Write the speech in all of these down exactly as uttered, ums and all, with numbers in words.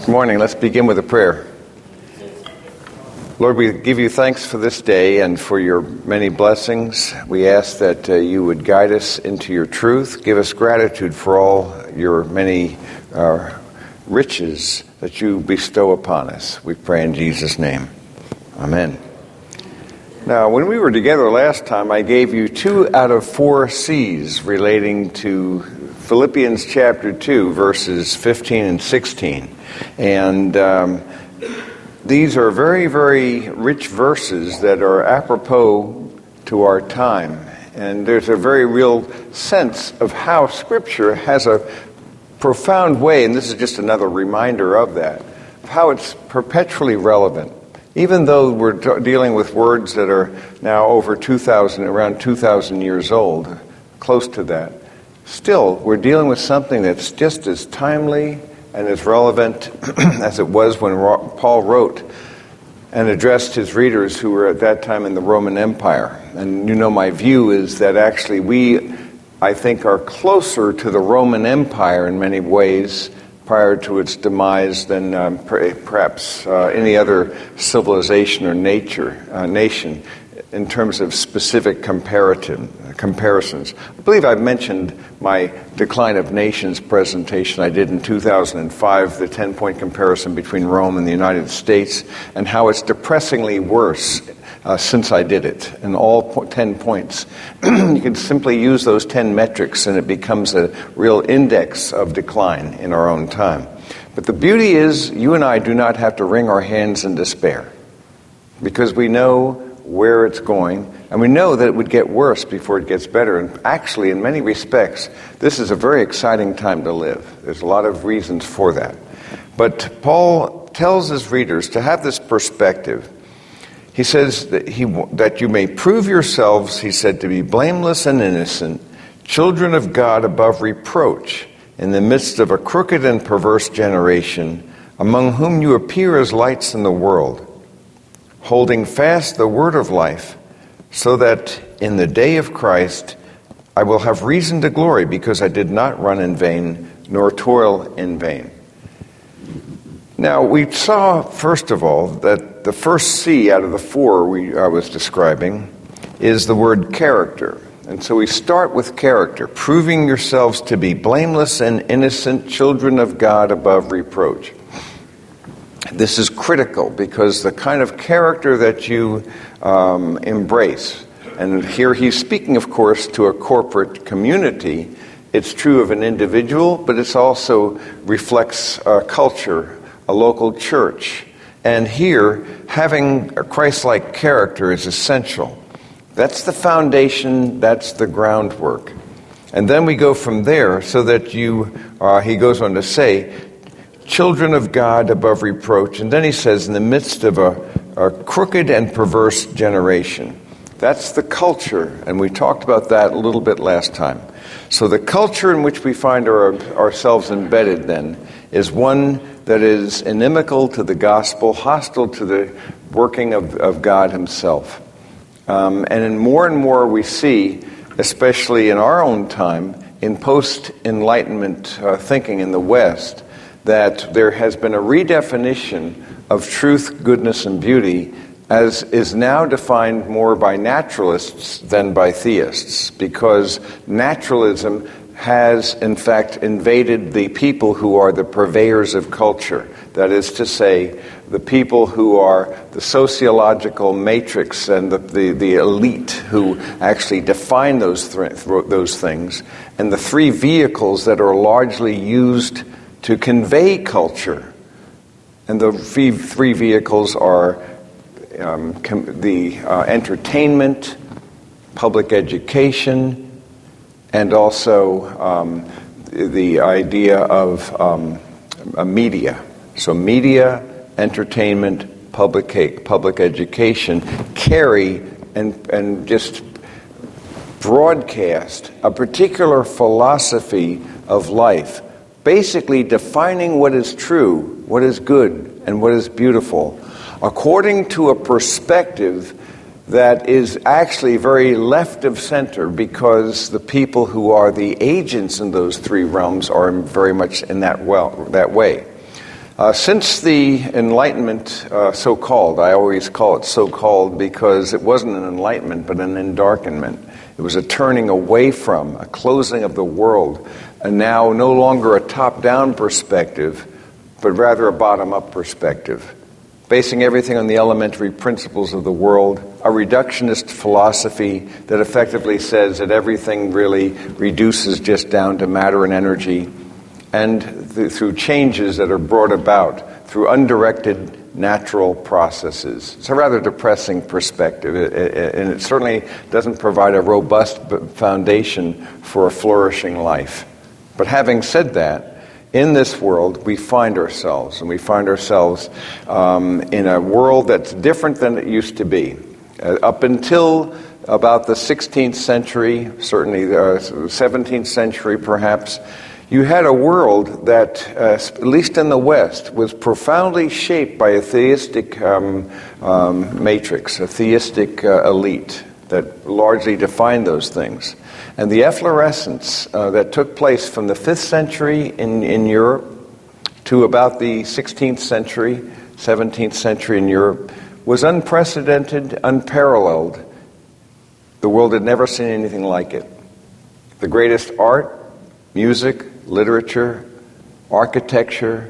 Good morning. Let's begin with a prayer. Lord, we give you thanks for this day and for your many blessings. We ask that uh, you would guide us into your truth. Give us gratitude for all your many uh, riches that you bestow upon us. We pray in Jesus' name. Amen. Now, when we were together last time, I gave you two out of four C's relating to Philippians chapter two, verses fifteen and sixteen. And um, these are very, very rich verses that are apropos to our time. And there's a very real sense of how Scripture has a profound way, and this is just another reminder of that, of how it's perpetually relevant. Even though we're d- dealing with words that are now over two thousand, around two thousand years old, close to that, still we're dealing with something that's just as timely and as relevant as it was when Paul wrote and addressed his readers who were at that time in the Roman Empire. And you know, my view is that actually we, I think, are closer to the Roman Empire in many ways prior to its demise than um, perhaps uh, any other civilization or nature uh, nation in terms of specific comparative comparisons. I believe I've mentioned my Decline of Nations presentation I did in two thousand five, the ten-point comparison between Rome and the United States, and how it's depressingly worse uh, since I did it, in all po- ten points. You can simply use those ten metrics and it becomes a real index of decline in our own time. But the beauty is, you and I do not have to wring our hands in despair, because we know where it's going, and we know that it would get worse before it gets better. And actually, in many respects, this is a very exciting time to live. There's a lot of reasons for that. But Paul tells his readers to have this perspective. He says that, he, that you may prove yourselves, he said, to be blameless and innocent, children of God above reproach, in the midst of a crooked and perverse generation, among whom you appear as lights in the world, holding fast the word of life, so that in the day of Christ I will have reason to glory, because I did not run in vain, nor toil in vain. Now, we saw, first of all, that the first C out of the four we, I was describing is the word character. And so we start with character, proving yourselves to be blameless and innocent, children of God above reproach. This is critical, because the kind of character that you um, embrace, and here he's speaking, of course, to a corporate community. It's true of an individual, but it also reflects a culture, a local church. And here, having a Christ-like character is essential. That's the foundation, that's the groundwork. And then we go from there, so that you, uh, he goes on to say, children of God above reproach. And then he says, in the midst of a, a crooked and perverse generation. That's the culture, and we talked about that a little bit last time. So the culture in which we find our, ourselves embedded then is one that is inimical to the gospel, hostile to the working of, of God himself. Um, and in more and more we see, especially in our own time, in post-Enlightenment uh, thinking in the West, that there has been a redefinition of truth, goodness, and beauty as is now defined more by naturalists than by theists, because naturalism has, in fact, invaded the people who are the purveyors of culture. That is to say, the people who are the sociological matrix and the, the, the elite who actually define those, th- those things, and the three vehicles that are largely used to convey culture. And the three, three vehicles are um, com- the uh, entertainment, public education, and also um, the idea of um, a media. So media, entertainment, public public education carry and and just broadcast a particular philosophy of life, basically defining what is true, what is good, and what is beautiful, according to a perspective that is actually very left of center, because the people who are the agents in those three realms are very much in that well that way. Uh, since the Enlightenment, uh, so-called, I always call it so-called because it wasn't an enlightenment but an endarkenment. It was a turning away from, a closing of the world, and now no longer a top-down perspective, but rather a bottom-up perspective, basing everything on the elementary principles of the world, a reductionist philosophy that effectively says that everything really reduces just down to matter and energy, and th- through changes that are brought about through undirected natural processes. It's a rather depressing perspective, it, it, and it certainly doesn't provide a robust foundation for a flourishing life. But having said that, in this world, we find ourselves, and we find ourselves um, in a world that's different than it used to be. Uh, up until about the sixteenth century, certainly the seventeenth century perhaps, you had a world that, uh, at least in the West, was profoundly shaped by a theistic um, um, matrix, a theistic uh, elite that largely defined those things. And the efflorescence uh, that took place from the fifth century in, in Europe to about the sixteenth century, seventeenth century in Europe was unprecedented, unparalleled. The world had never seen anything like it. The greatest art, music, literature, architecture,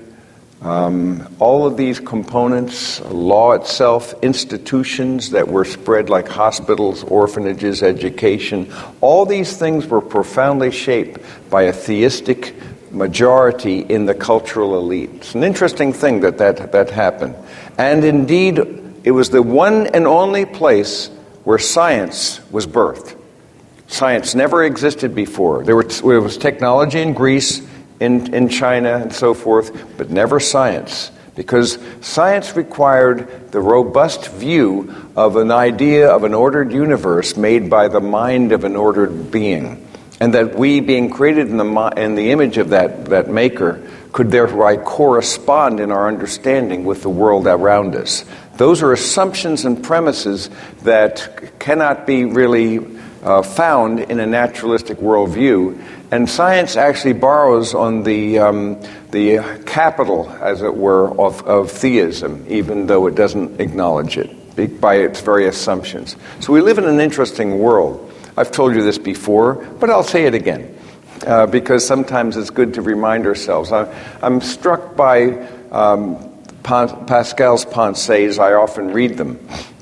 um, all of these components, law itself, institutions that were spread like hospitals, orphanages, education, all these things were profoundly shaped by a theistic majority in the cultural elite. It's an interesting thing that that, that happened. And indeed, it was the one and only place where science was birthed. Science never existed before. There, were, there was technology in Greece, in, in China, and so forth, but never science. Because science required the robust view of an idea of an ordered universe made by the mind of an ordered being. And that we, being created in the, in the image of that, that maker, could thereby correspond in our understanding with the world around us. Those are assumptions and premises that cannot be really Uh, found in a naturalistic worldview, and science actually borrows on the um, the capital, as it were, of, of theism, even though it doesn't acknowledge it by its very assumptions. So we live in an interesting world. I've told you this before, but I'll say it again, uh, because sometimes it's good to remind ourselves. I, I'm struck by um, pa- Pascal's Pensées. I often read them.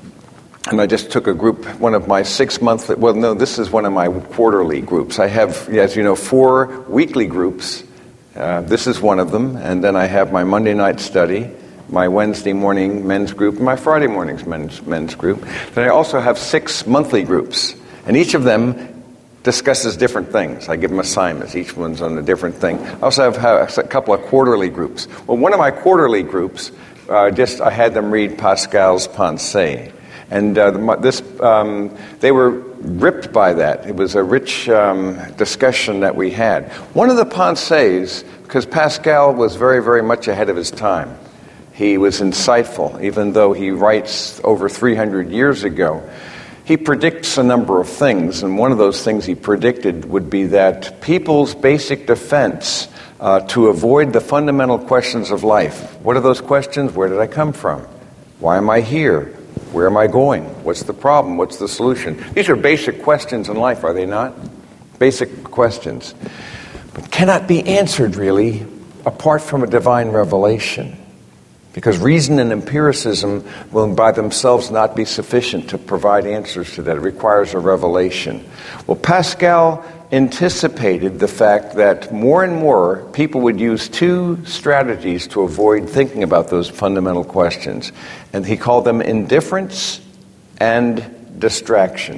And I just took a group, one of my six monthly, well, no, this is one of my quarterly groups. I have, as you know, four weekly groups. Uh, this is one of them. And then I have my Monday night study, my Wednesday morning men's group, and my Friday mornings men's, men's group. Then I also have six monthly groups. And each of them discusses different things. I give them assignments. Each one's on a different thing. I also have, have a couple of quarterly groups. Well, one of my quarterly groups, uh, just I had them read Pascal's Pensées. And uh, this, um, they were ripped by that. It was a rich um, discussion that we had. One of the Pensées, because Pascal was very, very much ahead of his time. He was insightful, even though he writes over three hundred years ago. He predicts a number of things, and one of those things he predicted would be that people's basic defense uh, to avoid the fundamental questions of life. What are those questions? Where did I come from? Why am I here? Where am I going? What's the problem? What's the solution? These are basic questions in life, are they not? Basic questions. But cannot be answered, really, apart from a divine revelation. Because reason and empiricism will by themselves not be sufficient to provide answers to that. It requires a revelation. Well, Pascal anticipated the fact that more and more people would use two strategies to avoid thinking about those fundamental questions. And he called them indifference and distraction.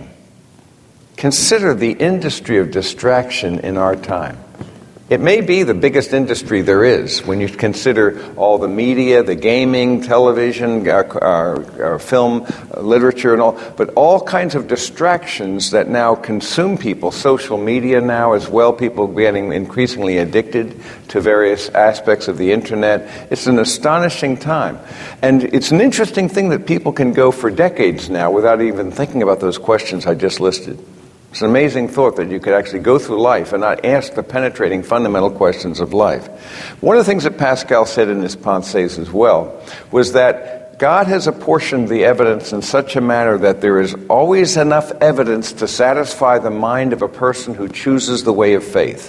Consider the industry of distraction in our time. It may be the biggest industry there is when you consider all the media, the gaming, television, uh, uh, film, uh, literature, and all, but all kinds of distractions that now consume people. Social media now as well, people getting increasingly addicted to various aspects of the internet. It's an astonishing time. And it's an interesting thing that people can go for decades now without even thinking about those questions I just listed. It's an amazing thought that you could actually go through life and not ask the penetrating fundamental questions of life. One of the things that Pascal said in his Pensées as well was that God has apportioned the evidence in such a manner that there is always enough evidence to satisfy the mind of a person who chooses the way of faith.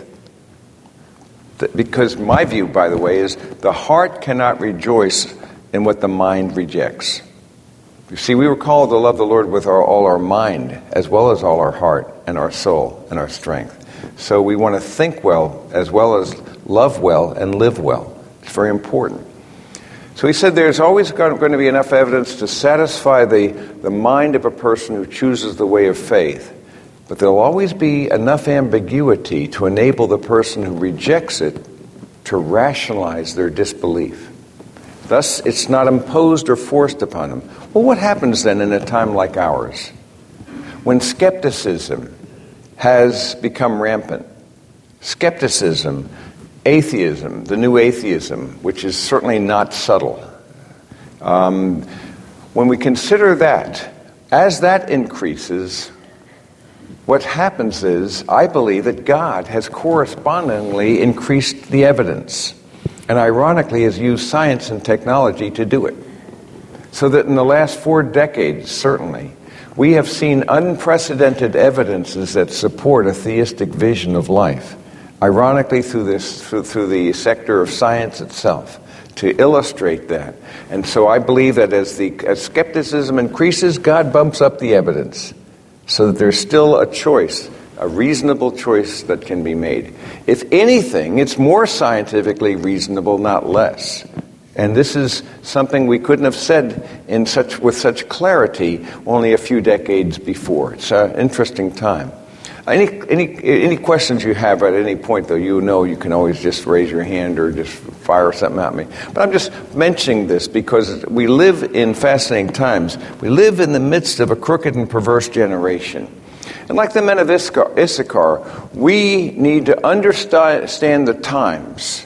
Because my view, by the way, is the heart cannot rejoice in what the mind rejects. You see, we were called to love the Lord with our, all our mind, as well as all our heart and our soul and our strength. So we want to think well, as well as love well and live well. It's very important. So he said there's always going to be enough evidence to satisfy the, the mind of a person who chooses the way of faith. But there'll always be enough ambiguity to enable the person who rejects it to rationalize their disbelief. Thus, it's not imposed or forced upon them. Well, what happens then in a time like ours? When skepticism has become rampant, skepticism, atheism, the new atheism, which is certainly not subtle. Um, when we consider that, as that increases, what happens is, I believe that God has correspondingly increased the evidence, and ironically has used science and technology to do it. So that in the last four decades, certainly, we have seen unprecedented evidences that support a theistic vision of life. Ironically, through this, through, through the sector of science itself, to illustrate that. And so I believe that as the as skepticism increases, God bumps up the evidence, so that there's still a choice, a reasonable choice that can be made. If anything, it's more scientifically reasonable, not less. And this is something we couldn't have said in such with such clarity only a few decades before. It's an interesting time. Any any any questions you have at any point, though, you know you can always just raise your hand or just fire something at me. But I'm just mentioning this because we live in fascinating times. We live in the midst of a crooked and perverse generation. And like the men of Issachar, we need to understand the times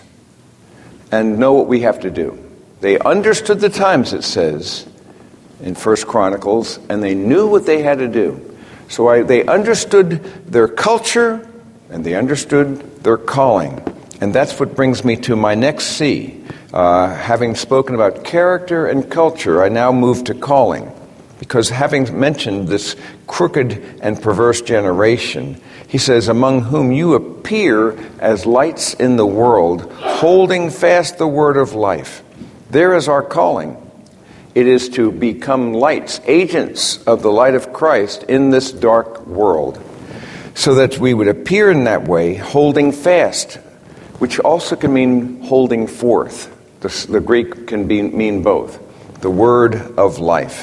and know what we have to do. They understood the times, it says in First Chronicles, and they knew what they had to do. So I, they understood their culture, and they understood their calling. And that's what brings me to my next C. Uh, having spoken about character and culture, I now move to calling. Because having mentioned this crooked and perverse generation, he says, among whom you appear as lights in the world, holding fast the word of life. There is our calling. It is to become lights, agents of the light of Christ in this dark world, so that we would appear in that way, holding fast, which also can mean holding forth. The, the Greek can be, mean both. The word of life.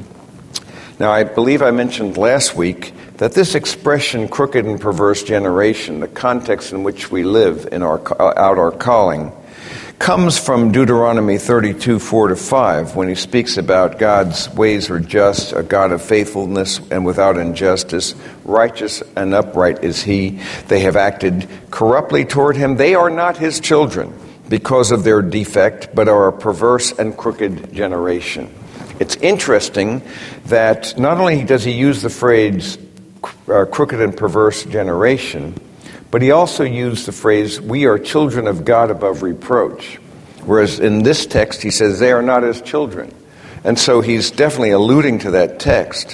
Now, I believe I mentioned last week that this expression, crooked and perverse generation, the context in which we live in our out our calling, comes from Deuteronomy thirty-two, four to five, when he speaks about God's ways are just, a God of faithfulness and without injustice, righteous and upright is he. They have acted corruptly toward him. They are not his children because of their defect, but are a perverse and crooked generation. It's interesting that not only does he use the phrase uh, crooked and perverse generation, but he also used the phrase, we are children of God above reproach. Whereas in this text, he says they are not his children. And so he's definitely alluding to that text.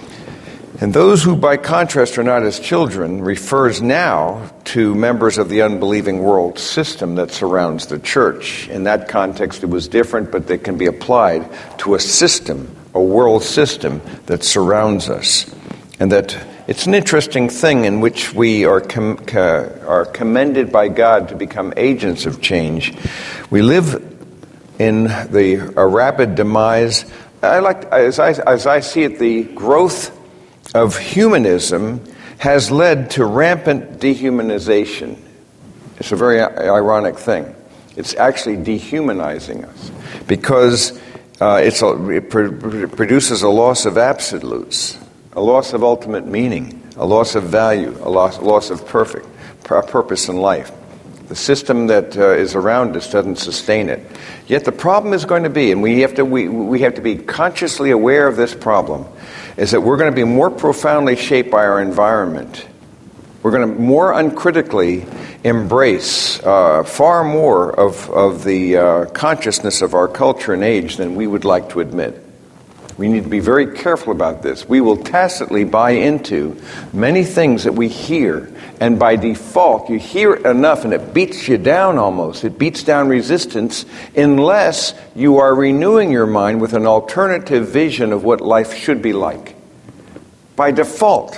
And those who, by contrast, are not his children refers now to members of the unbelieving world system that surrounds the church. In that context, it was different, but they can be applied to a system, a world system that surrounds us. And that it's an interesting thing in which we are com- ca- are commended by God to become agents of change. We live in the a rapid demise. I like as I as I see it, the growth of humanism has led to rampant dehumanization. It's a very ironic thing. It's actually dehumanizing us because uh, it's a, it pr- produces a loss of absolutes. A loss of ultimate meaning, a loss of value, a loss, loss of perfect purpose in life. The system that uh, is around us doesn't sustain it. Yet the problem is going to be, and we have to we, we have to be consciously aware of this problem, is that we're going to be more profoundly shaped by our environment. We're going to more uncritically embrace uh, far more of, of the uh, consciousness of our culture and age than we would like to admit. We need to be very careful about this. We will tacitly buy into many things that we hear, and by default, you hear it enough and it beats you down almost. It beats down resistance unless you are renewing your mind with an alternative vision of what life should be like. By default,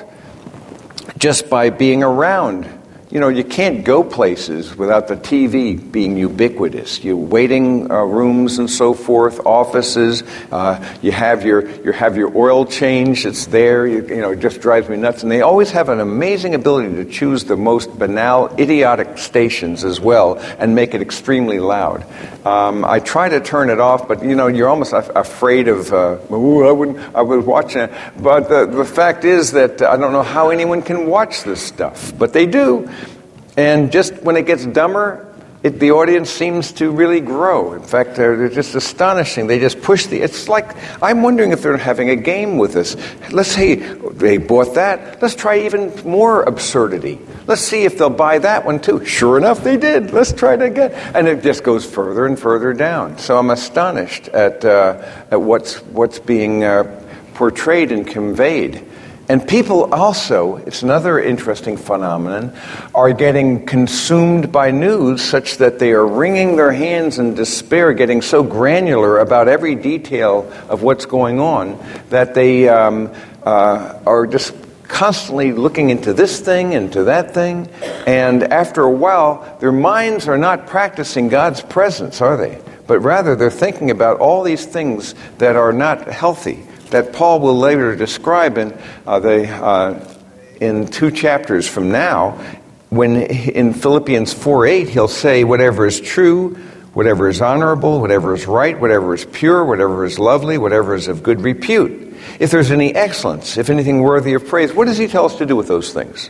just by being around. You know, you can't go places without the T V being ubiquitous. You waiting uh, rooms and so forth, offices. Uh, you have your you have your oil change. It's there. You, you know, it just drives me nuts. And they always have an amazing ability to choose the most banal, idiotic stations as well and make it extremely loud. Um, I try to turn it off, but you know, you're almost af- afraid of. Uh, Ooh, I wouldn't. I was watching it, but the, the fact is that I don't know how anyone can watch this stuff, but they do. And just when it gets dumber, it, the audience seems to really grow. In fact, they're, they're just astonishing. They just push the... It's like, I'm wondering if they're having a game with us. Let's say they bought that. Let's try even more absurdity. Let's see if they'll buy that one too. Sure enough, they did. Let's try it again. And it just goes further and further down. So I'm astonished at, uh, at what's, what's being uh, portrayed and conveyed. And people also, it's another interesting phenomenon, are getting consumed by news such that they are wringing their hands in despair, getting so granular about every detail of what's going on that they um, uh, are just constantly looking into this thing, into that thing. And after a while, their minds are not practicing God's presence, are they? But rather they're thinking about all these things that are not healthy, that Paul will later describe in uh, the uh, in two chapters from now, when in Philippians four eight he'll say, whatever is true, whatever is honorable, whatever is right, whatever is pure, whatever is lovely, whatever is of good repute. If there's any excellence, if anything worthy of praise, what does he tell us to do with those things?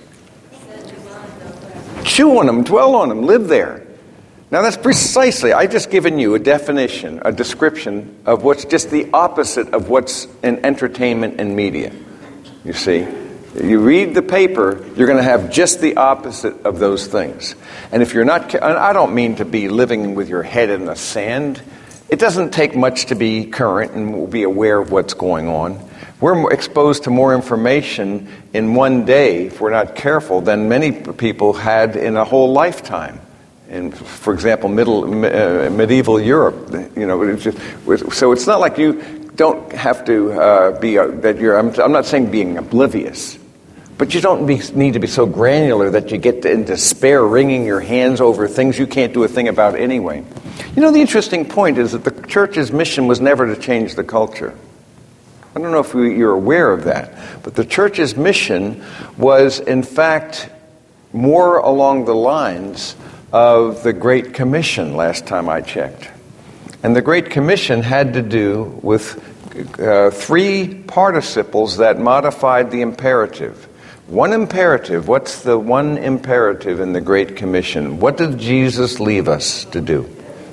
Chew on them, dwell on them, live there. Now that's precisely, I've just given you a definition, a description of what's just the opposite of what's in entertainment and media. You see, you read the paper, you're going to have just the opposite of those things. And if you're not, I don't mean to be living with your head in the sand. It doesn't take much to be current and be aware of what's going on. We're exposed to more information in one day, if we're not careful, than many people had in a whole lifetime. In, for example, middle uh, medieval Europe, you know, it's just, so it's not like you don't have to uh, be uh, that you're. I'm, I'm not saying being oblivious, but you don't be, need to be so granular that you get to, in despair, wringing your hands over things you can't do a thing about anyway. You know, the interesting point is that the church's mission was never to change the culture. I don't know if we, you're aware of that, but the church's mission was, in fact, more along the lines of the Great Commission last time I checked. And the Great Commission had to do with uh, three participles that modified the imperative. One imperative, what's the one imperative in the Great Commission? What did Jesus leave us to do?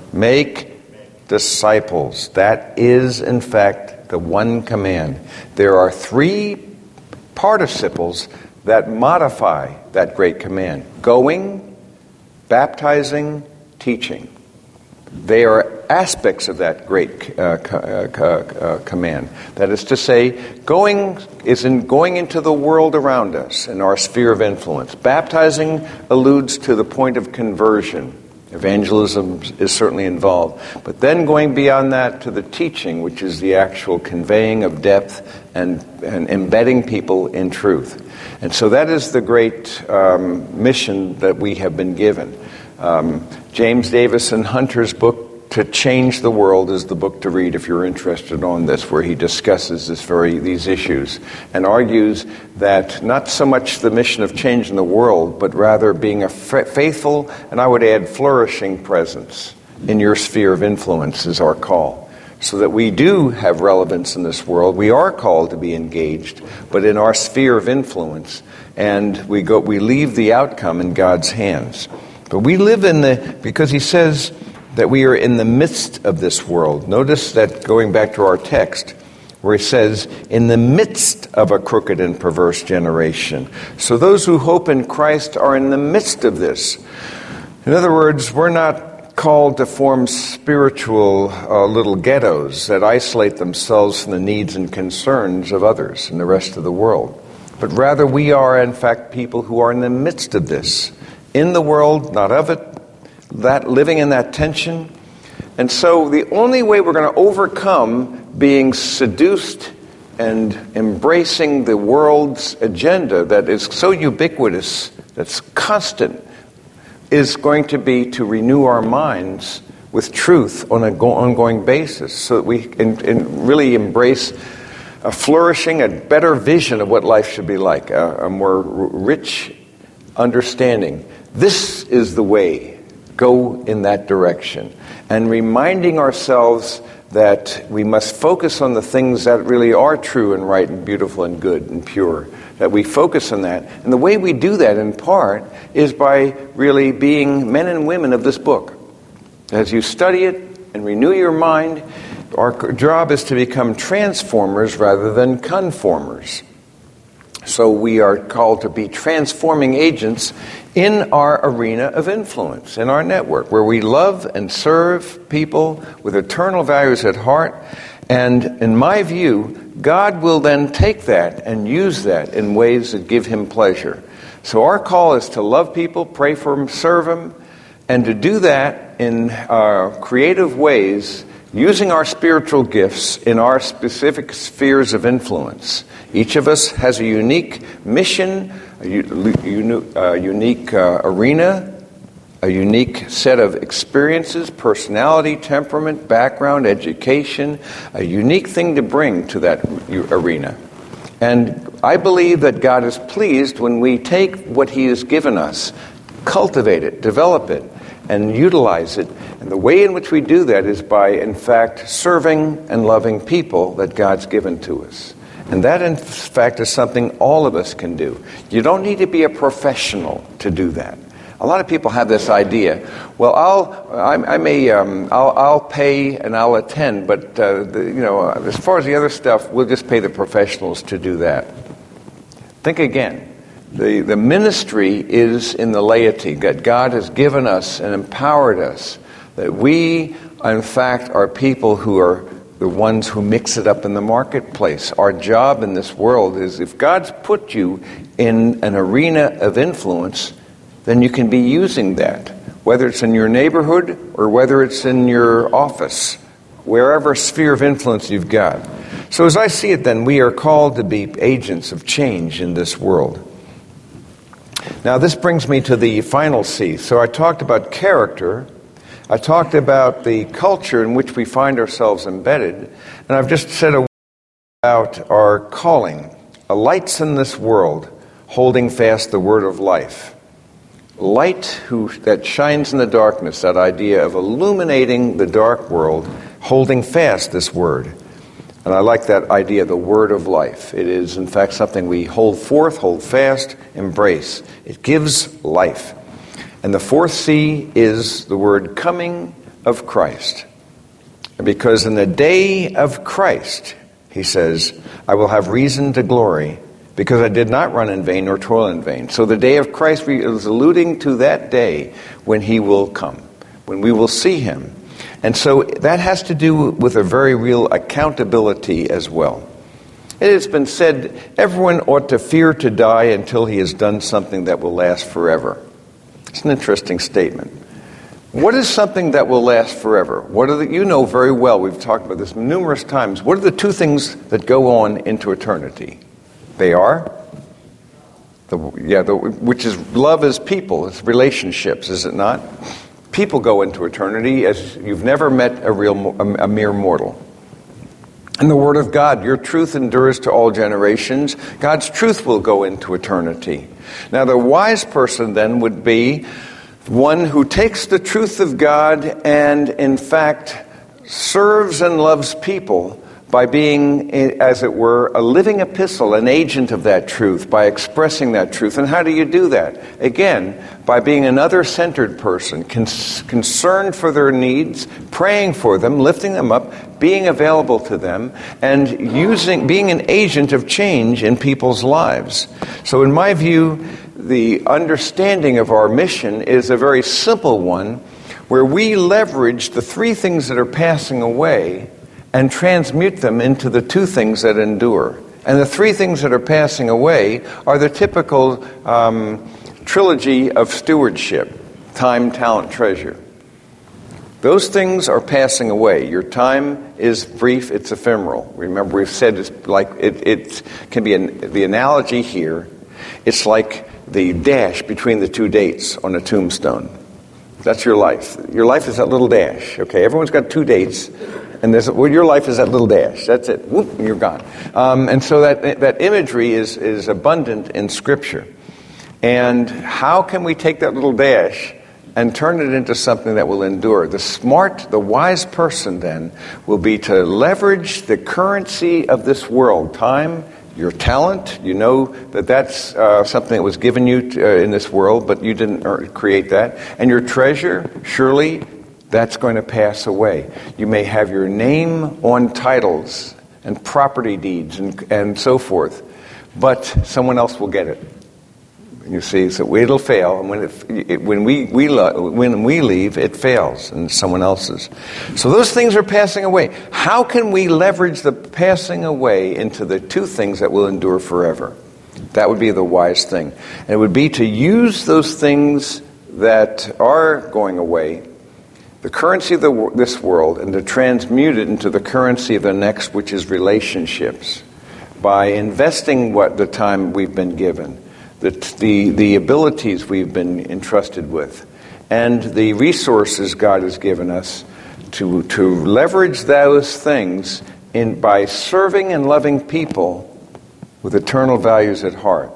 Make disciples. That is, in fact, the one command. There are three participles that modify that great command. Going, baptizing, teaching. They are aspects of that great uh, uh, uh, command. That is to say, going is in going into the world around us in our sphere of influence. Baptizing alludes to the point of conversion. Evangelism is certainly involved. But then going beyond that to the teaching, which is the actual conveying of depth and, and embedding people in truth. And so that is the great um, mission that we have been given. Um, James Davison Hunter's book, To Change the World, is the book to read if you're interested on this, where he discusses this very these issues and argues that not so much the mission of changing the world, but rather being a f- faithful, and I would add flourishing presence in your sphere of influence is our call. So that we do have relevance in this world. We are called to be engaged, but in our sphere of influence, and we go we leave the outcome in God's hands. But we live in the, because he says that we are in the midst of this world. Notice that going back to our text, where he says, in the midst of a crooked and perverse generation. So those who hope in Christ are in the midst of this. In other words, we're not called to form spiritual uh, little ghettos that isolate themselves from the needs and concerns of others and the rest of the world. But rather we are, in fact, people who are in the midst of this. In the world, not of it, that living in that tension. And so the only way we're going to overcome being seduced and embracing the world's agenda that is so ubiquitous, that's constant, is going to be to renew our minds with truth on an ongoing basis so that we can, can really embrace a flourishing, a better vision of what life should be like, a, a more rich understanding. This is the way. Go in that direction. And reminding ourselves that we must focus on the things that really are true and right and beautiful and good and pure. That we focus on that. And the way we do that, in part, is by really being men and women of this book. As you study it and renew your mind, our job is to become transformers rather than conformers. So we are called to be transforming agents in our arena of influence, in our network, where we love and serve people with eternal values at heart. And in my view, God will then take that and use that in ways that give him pleasure. So our call is to love people, pray for them, serve them, and to do that in uh, creative ways, using our spiritual gifts in our specific spheres of influence. Each of us has a unique mission, a u- uh, unique uh, arena, a unique set of experiences, personality, temperament, background, education, a unique thing to bring to that arena. And I believe that God is pleased when we take what he has given us, cultivate it, develop it, and utilize it. And the way in which we do that is by, in fact, serving and loving people that God's given to us. And that, in fact, is something all of us can do. You don't need to be a professional to do that. A lot of people have this idea. Well, I'll, I, I may, um, I'll, I'll pay and I'll attend, but uh, the, you know, as far as the other stuff, we'll just pay the professionals to do that. Think again. The the ministry is in the laity that God has given us and empowered us. That we, in fact, are people who are the ones who mix it up in the marketplace. Our job in this world is, if God's put you in an arena of influence, then you can be using that, whether it's in your neighborhood or whether it's in your office, wherever sphere of influence you've got. So as I see it then, we are called to be agents of change in this world. Now this brings me to the final C. So I talked about character, I talked about the culture in which we find ourselves embedded, and I've just said a word about our calling. A lights in this world, holding fast the word of life. Light who that shines in the darkness, that idea of illuminating the dark world, holding fast this word. And I like that idea, the word of life. It is, in fact, something we hold forth, hold fast, embrace. It gives life. And the fourth C is the word coming of Christ. Because in the day of Christ, he says, I will have reason to glory, because I did not run in vain nor toil in vain. So the day of Christ is alluding to that day when he will come, when we will see him. And so that has to do with a very real accountability as well. It has been said, everyone ought to fear to die until he has done something that will last forever. It's an interesting statement. What is something that will last forever? What are the, you know very well, we've talked about this numerous times. What are the two things that go on into eternity? They are, the, yeah, the, which is love is people, it's relationships, is it not? People go into eternity as you've never met a real, a, a mere mortal. And the Word of God, your truth endures to all generations. God's truth will go into eternity. Now, the wise person then would be one who takes the truth of God and, in fact, serves and loves people by being, as it were, a living epistle, an agent of that truth, by expressing that truth. And how do you do that? Again, by being an other-centered person, cons- concerned for their needs, praying for them, lifting them up, being available to them, and using, being an agent of change in people's lives. So in my view, the understanding of our mission is a very simple one, where we leverage the three things that are passing away and transmute them into the two things that endure. And the three things that are passing away are the typical um, trilogy of stewardship: time, talent, treasure. Those things are passing away. Your time is brief, it's ephemeral. Remember, we've said it's like it, it can be an, the analogy here. It's like the dash between the two dates on a tombstone. That's your life. Your life is that little dash. Okay, everyone's got two dates. And there's, well, your life is that little dash. That's it. Whoop, and you're gone. Um, and so that that imagery is, is abundant in Scripture. And how can we take that little dash and turn it into something that will endure? The smart, the wise person then will be to leverage the currency of this world, time, your talent. You know that that's uh, something that was given you to, uh, in this world, but you didn't earn, create that. And your treasure, surely, that's going to pass away. You may have your name on titles and property deeds and, and so forth, but someone else will get it. You see, so it'll fail, and when it, it when we we when we leave, it fails, and someone else's. So those things are passing away. How can we leverage the passing away into the two things that will endure forever? That would be the wise thing, and it would be to use those things that are going away, the currency of the, this world, and to transmute it into the currency of the next, which is relationships, by investing what the time we've been given, the the, the abilities we've been entrusted with, and the resources God has given us to to leverage those things in by serving and loving people with eternal values at heart.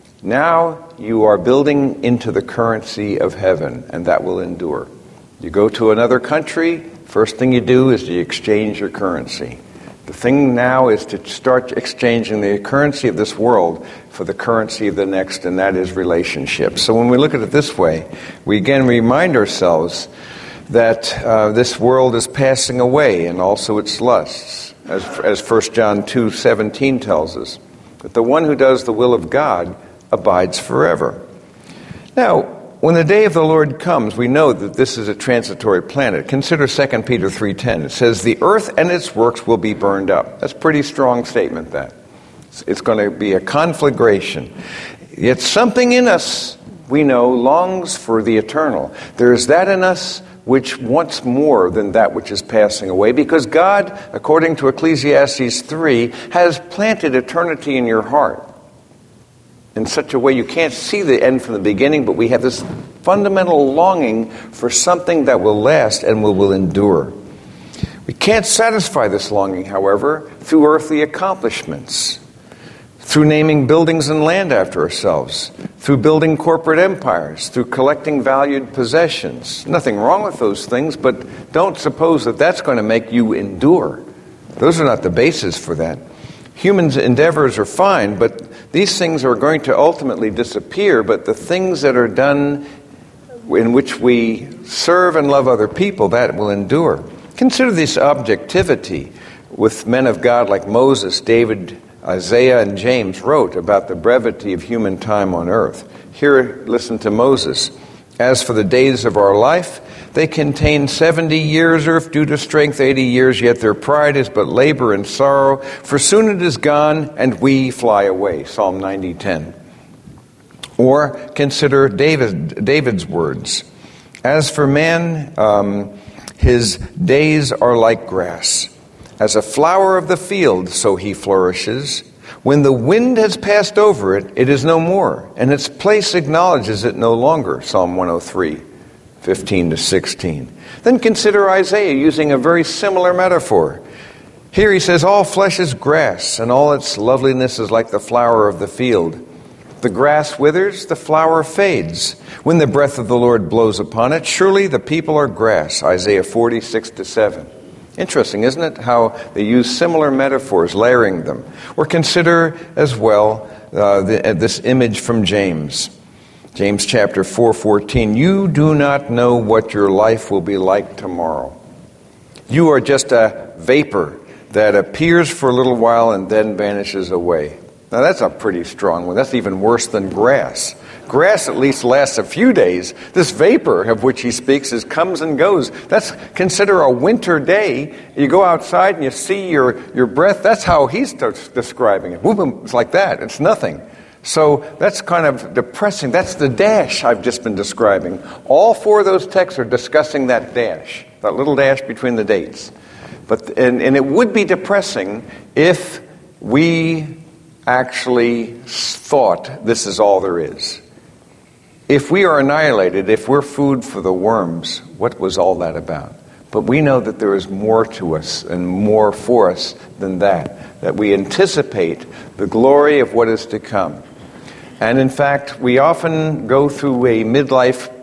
Now you are building into the currency of heaven, and that will endure. You go to another country, first thing you do is you exchange your currency. The thing now is to start exchanging the currency of this world for the currency of the next, and that is relationships. So when we look at it this way, we again remind ourselves that uh, this world is passing away, and also its lusts, as, as First John two seventeen tells us, that the one who does the will of God abides forever. Now, when the day of the Lord comes, we know that this is a transitory planet. Consider Second Peter three ten. It says, the earth and its works will be burned up. That's a pretty strong statement, that. It's going to be a conflagration. Yet something in us, we know, longs for the eternal. There is that in us which wants more than that which is passing away, because God, according to Ecclesiastes three, has planted eternity in your heart in such a way you can't see the end from the beginning, but we have this fundamental longing for something that will last and will, will endure. We can't satisfy this longing, however, through earthly accomplishments, through naming buildings and land after ourselves, through building corporate empires, through collecting valued possessions. Nothing wrong with those things, but don't suppose that that's going to make you endure. Those are not the basis for that. Human endeavors are fine, but these things are going to ultimately disappear, but the things that are done in which we serve and love other people, that will endure. Consider this objectivity with men of God like Moses, David, Isaiah, and James wrote about the brevity of human time on earth. Here, listen to Moses. As for the days of our life, they contain seventy years, or if due to strength, eighty years, yet their pride is but labor and sorrow, for soon it is gone, and we fly away. Psalm ninety ten. Or consider David, David's words. As for man, um, his days are like grass. As a flower of the field, so he flourishes. When the wind has passed over it, it is no more, and its place acknowledges it no longer. Psalm one oh three, fifteen to sixteen. Then consider Isaiah using a very similar metaphor. Here he says, all flesh is grass, and all its loveliness is like the flower of the field. The grass withers, the flower fades. When the breath of the Lord blows upon it, surely the people are grass. Isaiah forty-six to seven. Interesting, isn't it, how they use similar metaphors, layering them. Or consider as well uh, the, uh, this image from James. James chapter four fourteen. You do not know what your life will be like tomorrow. You are just a vapor that appears for a little while and then vanishes away. Now that's a pretty strong one. That's even worse than grass. Grass at least lasts a few days. This vapor of which he speaks is comes and goes. That's consider a winter day. You go outside and you see your, your breath. That's how he's describing it. It's like that. It's nothing. So that's kind of depressing. That's the dash I've just been describing. All four of those texts are discussing that dash, that little dash between the dates. But and, and it would be depressing if we actually thought this is all there is. If we are annihilated, if we're food for the worms, what was all that about? But we know that there is more to us and more for us than that, that we anticipate the glory of what is to come. And in fact, we often go through a midlife,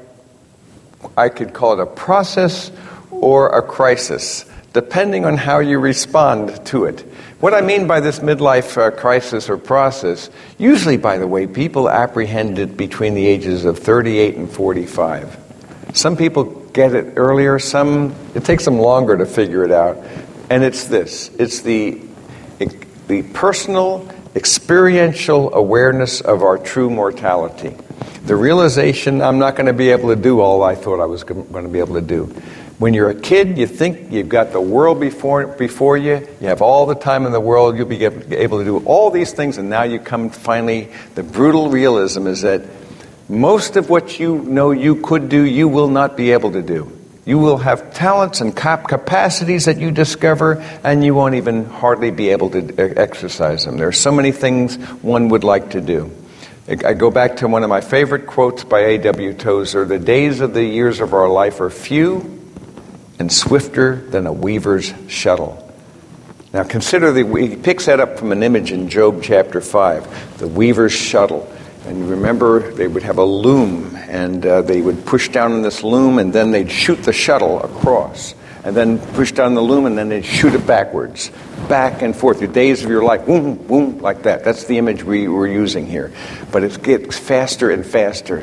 I could call it a process or a crisis, depending on how you respond to it. What I mean by this midlife uh, crisis or process, usually, by the way, people apprehend it between the ages of thirty-eight and forty-five. Some people get it earlier, some, it takes them longer to figure it out. And it's this, it's the, the personal, experiential awareness of our true mortality. The realization I'm not going to be able to do all I thought I was going to be able to do. When you're a kid, you think you've got the world before before you. You have all the time in the world. You'll be able to do all these things. And now you come finally, the brutal realism is that most of what you know you could do, you will not be able to do. You will have talents and cap- capacities that you discover, and you won't even hardly be able to exercise them. There are so many things one would like to do. I go back to one of my favorite quotes by A W Tozer. The days of the years of our life are few and swifter than a weaver's shuttle. Now consider, the, he picks that up from an image in Job chapter five, the weaver's shuttle. And you remember they would have a loom, and uh, they would push down on this loom, and then they'd shoot the shuttle across. And then push down the loom, and then they'd shoot it backwards. Back and forth. The days of your life, boom, boom, like that. That's the image we were using here. But it gets faster and faster.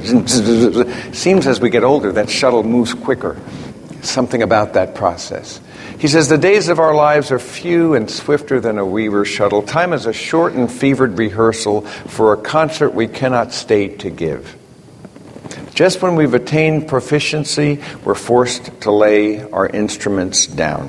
Seems as we get older, that shuttle moves quicker. Something about that process. He says, the days of our lives are few and swifter than a weaver's shuttle. Time is a short and fevered rehearsal for a concert we cannot stay to give. Just when we've attained proficiency, we're forced to lay our instruments down.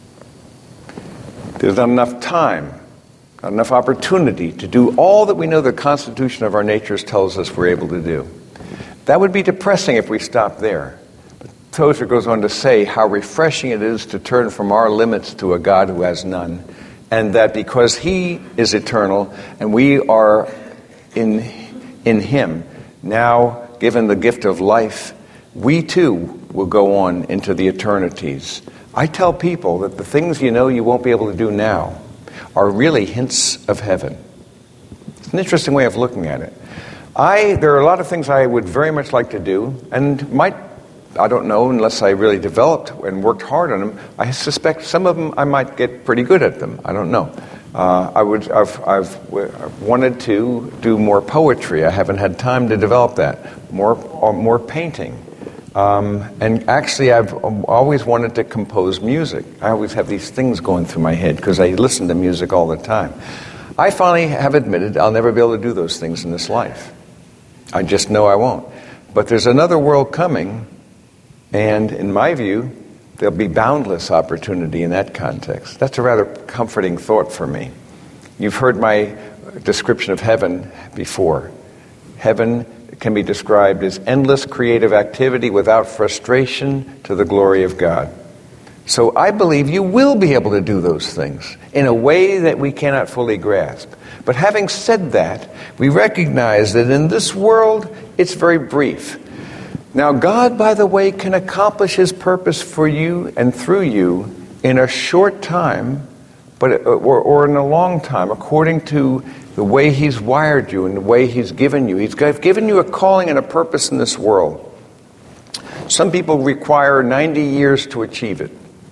There's not enough time, not enough opportunity to do all that we know the constitution of our natures tells us we're able to do. That would be depressing if we stopped there. Tozer goes on to say how refreshing it is to turn from our limits to a God who has none, and that because He is eternal and we are in, in Him, now given the gift of life, we too will go on into the eternities. I tell people that the things you know you won't be able to do now are really hints of heaven. It's an interesting way of looking at it. I there are a lot of things I would very much like to do, and might I don't know unless I really developed and worked hard on them. I suspect some of them I might get pretty good at them. I don't know. Uh, I would. I've, I've, I've wanted to do more poetry. I haven't had time to develop that. More, uh, more painting. Um, and actually, I've always wanted to compose music. I always have these things going through my head because I listen to music all the time. I finally have admitted I'll never be able to do those things in this life. I just know I won't. But there's another world coming. And in my view, there'll be boundless opportunity in that context. That's a rather comforting thought for me. You've heard my description of heaven before. Heaven can be described as endless creative activity without frustration to the glory of God. So I believe you will be able to do those things in a way that we cannot fully grasp. But having said that, we recognize that in this world, it's very brief. Now, God, by the way, can accomplish His purpose for you and through you in a short time, but or, or in a long time, according to the way He's wired you and the way He's given you. He's given you a calling and a purpose in this world. Some people require ninety years to achieve it.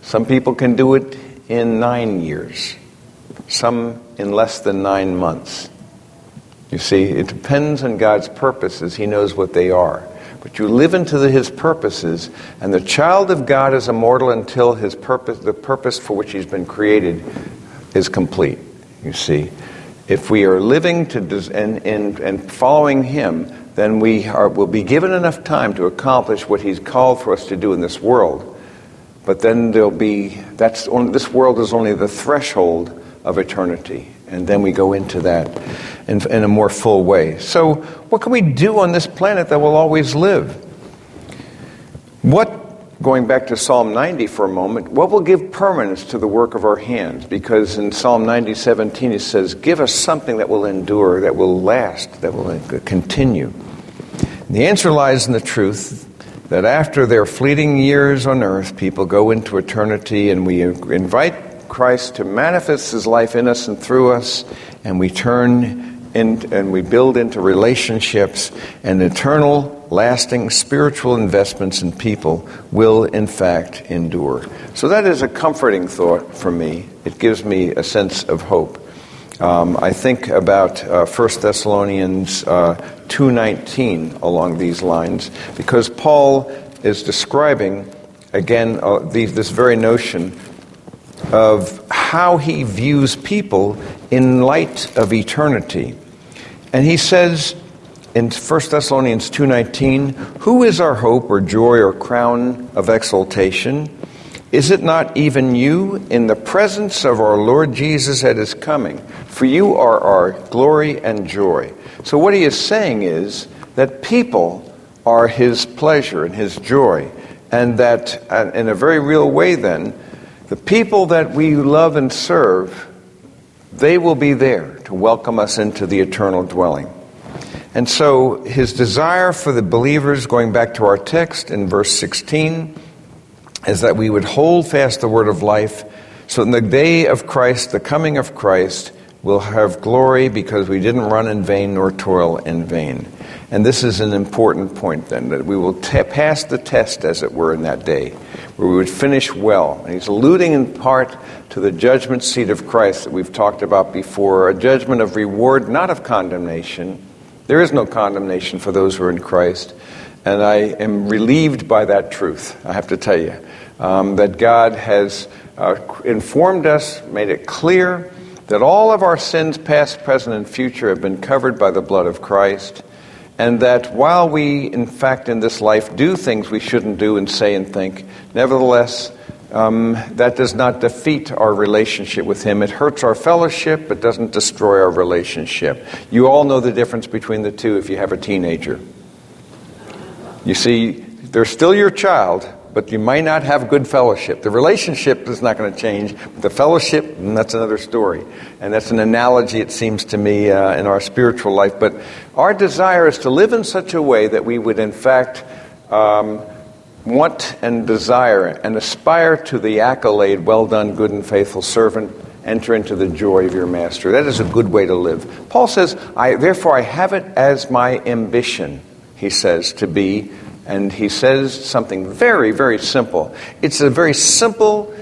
Some people can do it in nine years. Some in less than nine months. You see, it depends on God's purposes. He knows what they are. But you live into the, His purposes, and the child of God is immortal until his purpose, the purpose for which he's been created, is complete. You see, if we are living to and, and, and following Him, then we are, will be given enough time to accomplish what He's called for us to do in this world. But then there'll be that's only, this world is only the threshold of eternity. And then we go into that in, in a more full way. So what can we do on this planet that will always live? What, going back to Psalm ninety for a moment, what will give permanence to the work of our hands? Because in Psalm ninety seventeen it says, give us something that will endure, that will last, that will continue. And the answer lies in the truth that after their fleeting years on earth, people go into eternity, and we invite Christ to manifest His life in us and through us, and we turn in, and we build into relationships, and eternal, lasting spiritual investments in people will in fact endure. So that is a comforting thought for me. It gives me a sense of hope. Um, I think about uh, First Thessalonians uh, two nineteen along these lines, because Paul is describing again uh, the, this very notion of how he views people in light of eternity. And he says in First Thessalonians two nineteen, who is our hope or joy or crown of exaltation? Is it not even you in the presence of our Lord Jesus at His coming? For you are our glory and joy. So what he is saying is that people are His pleasure and His joy. And that uh, in a very real way then, the people that we love and serve, they will be there to welcome us into the eternal dwelling. And so his desire for the believers, going back to our text in verse sixteen, is that we would hold fast the word of life, so in the day of Christ, the coming of Christ, we'll have glory because we didn't run in vain nor toil in vain. And this is an important point then, that we will t- pass the test, as it were, in that day, where we would finish well. And he's alluding in part to the judgment seat of Christ that we've talked about before, a judgment of reward, not of condemnation. There is no condemnation for those who are in Christ. And I am relieved by that truth, I have to tell you, um, that God has uh, informed us, made it clear, that all of our sins, past, present, and future, have been covered by the blood of Christ, and that while we, in fact, in this life do things we shouldn't do and say and think, nevertheless, um, that does not defeat our relationship with Him. It hurts our fellowship, but doesn't destroy our relationship. You all know the difference between the two if you have a teenager. You see, they're still your child, but you might not have good fellowship. The relationship is not going to change, but the fellowship, and that's another story. And that's an analogy, it seems to me, uh, in our spiritual life. But our desire is to live in such a way that we would, in fact, um, want and desire and aspire to the accolade, well done, good and faithful servant, enter into the joy of your master. That is a good way to live. Paul says, I therefore I have it as my ambition, he says, to be. And he says something very, very simple. It's a very simple,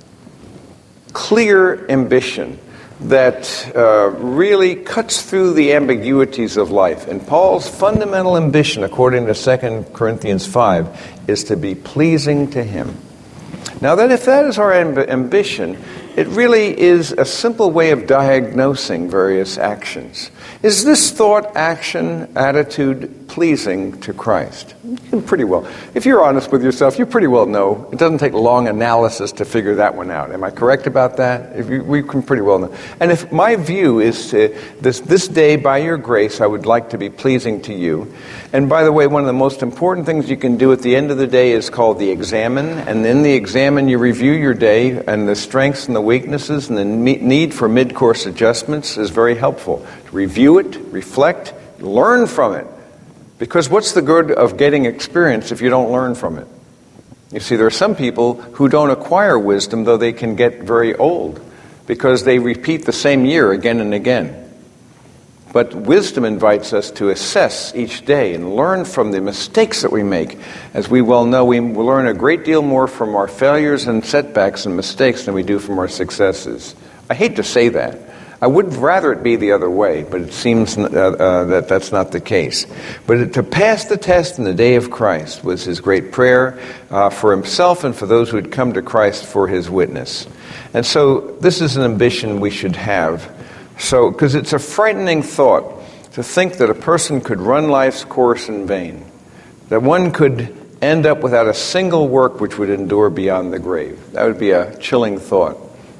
clear ambition that uh, really cuts through the ambiguities of life. And Paul's fundamental ambition, according to Second Corinthians five, is to be pleasing to Him. Now, that if that is our amb- ambition, it really is a simple way of diagnosing various actions. Is this thought, action, attitude pleasing to Christ? You can pretty well, if you're honest with yourself, you pretty well know. It doesn't take long analysis to figure that one out. Am I correct about that? If you, we can pretty well know. And if my view is to, this, this day, by your grace, I would like to be pleasing to you. And by the way, one of the most important things you can do at the end of the day is called the examine. And in the examine, you review your day, and the strengths and the weaknesses and the need for mid-course adjustments is very helpful. To review it, reflect, learn from it. Because what's the good of getting experience if you don't learn from it? You see, there are some people who don't acquire wisdom, though they can get very old, because they repeat the same year again and again. But wisdom invites us to assess each day and learn from the mistakes that we make. As we well know, we learn a great deal more from our failures and setbacks and mistakes than we do from our successes. I hate to say that. I would rather it be the other way, but it seems uh, uh, that that's not the case. But to pass the test in the day of Christ was his great prayer uh, for himself and for those who had come to Christ for his witness. And so this is an ambition we should have. So, because it's a frightening thought to think that a person could run life's course in vain, that one could end up without a single work which would endure beyond the grave. That would be a chilling thought.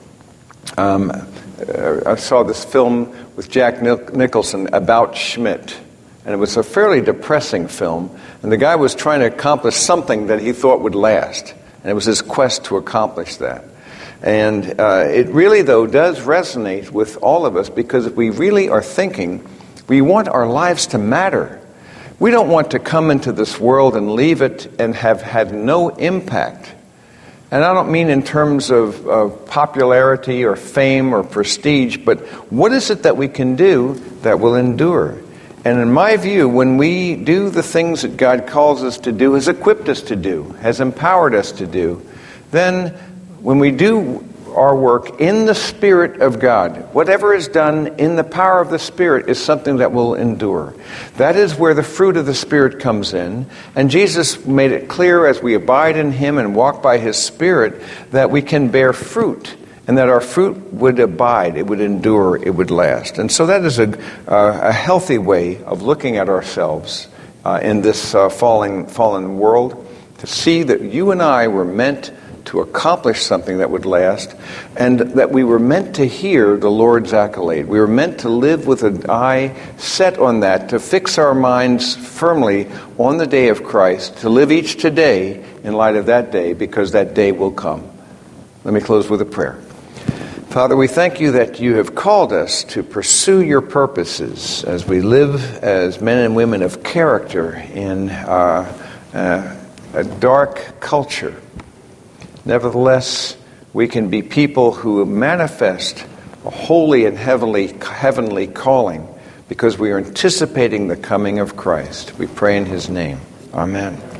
Um, I saw this film with Jack Nicholson about Schmidt, and it was a fairly depressing film, and the guy was trying to accomplish something that he thought would last, and it was his quest to accomplish that. And uh, it really, though, does resonate with all of us, because if we really are thinking, we want our lives to matter. We don't want to come into this world and leave it and have had no impact. And I don't mean in terms of, of popularity or fame or prestige, but what is it that we can do that will endure? And in my view, when we do the things that God calls us to do, has equipped us to do, has empowered us to do, then when we do our work in the Spirit of God, whatever is done in the power of the Spirit is something that will endure. That is where the fruit of the Spirit comes in. And Jesus made it clear as we abide in him and walk by his Spirit that we can bear fruit, and that our fruit would abide, it would endure, it would last. And so that is a, uh, a healthy way of looking at ourselves uh, in this uh, falling, fallen world, to see that you and I were meant to accomplish something that would last, and that we were meant to hear the Lord's accolade. We were meant to live with an eye set on that, to fix our minds firmly on the day of Christ, to live each today in light of that day, because that day will come. Let me close with a prayer. Father, we thank you that you have called us to pursue your purposes as we live as men and women of character in uh, uh, a dark culture. Nevertheless, we can be people who manifest a holy and heavenly, heavenly calling because we are anticipating the coming of Christ. We pray in his name. Amen.